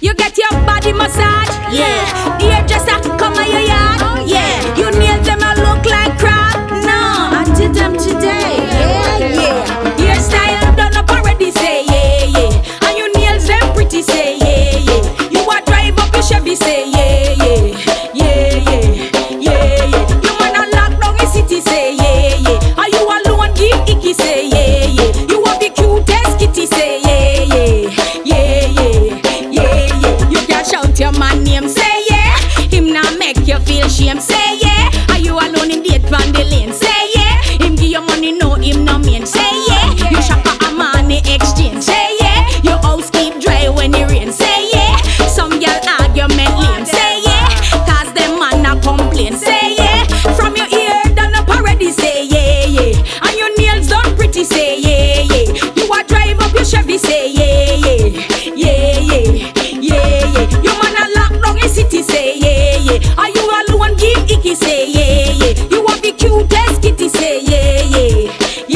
You get your body massage, yeah. The hairdresser come on your yard, yeah. You nails them a look like crap, no. I did them today, yeah. Hairstyle done up already, say yeah. And your nails them pretty, say yeah. You a drive up your Chevy, say yeah. You man a lock down the city, say yeah. Are you alone give icky, say yeah. You have the cutest kitty, say yeah. You can shout your man name, say yeah. Him not make you feel shame, say yeah. Are you alone in date from the lane, say yeah. Him give you money, no him no mean, say yeah. You shop at a money exchange, say yeah. Your house keep dry when it rain, say yeah. Some girl argument lame, say yeah. Cause them man a complain, say yeah. From your ear done up already, say yeah. And your nails done pretty, say yeah. You a drive up your Chevy, say yeah. You man a lock down a city, say yeah. Are you alone give icky, say yeah. You have the cutest kitty, say yeah.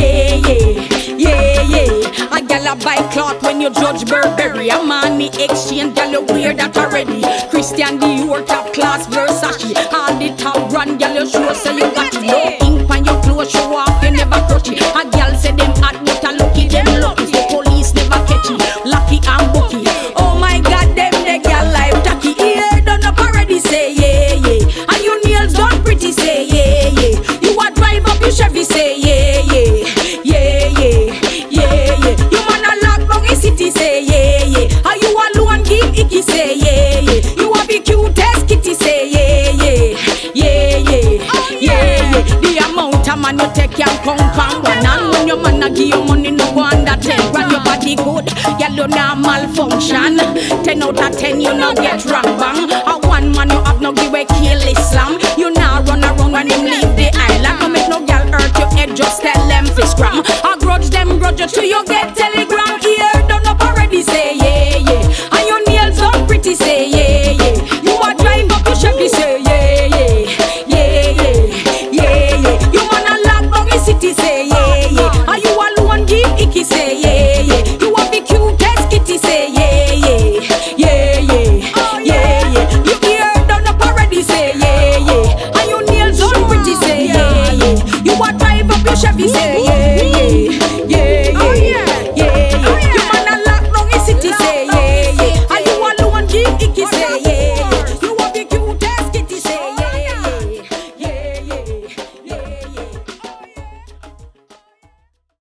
A gal a buy cloth when you judge Burberry. A man me exchange, gal you wear that already. Christian Dior top class Versace. All the top brand gal you show say you got it. No ink on your clothes show off, you never touch it. A gal say them hot but a lucky them lucky. So police never catch it, lucky and bookie. Oh my God, them the gal life tacky. Hair done up already, say yeah. And your nails done pretty, say yeah. You a drive up your Chevy, say yeah. You man a lock down a city, say yeah. Are you alone give icky, say yeah. You have the cutest kitty, say yeah. The amount of man you take can compound one. And when your man a give you money, no go under 10. When your body good, you do not malfunction. 10 out of 10 you no get wrong bang. A one man you have no give a kill Islam. You now run around when him leave the island. No make no girl hurt your head, just tell them fi scram. I grudge them grudge you till you get telegram.